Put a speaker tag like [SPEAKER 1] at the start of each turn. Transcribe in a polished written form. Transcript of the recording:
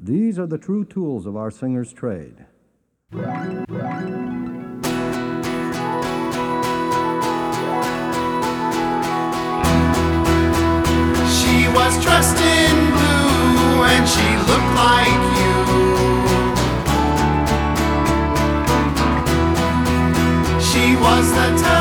[SPEAKER 1] These are the true tools of our singer's trade.
[SPEAKER 2] She was dressed in blue and she looked like you. She was the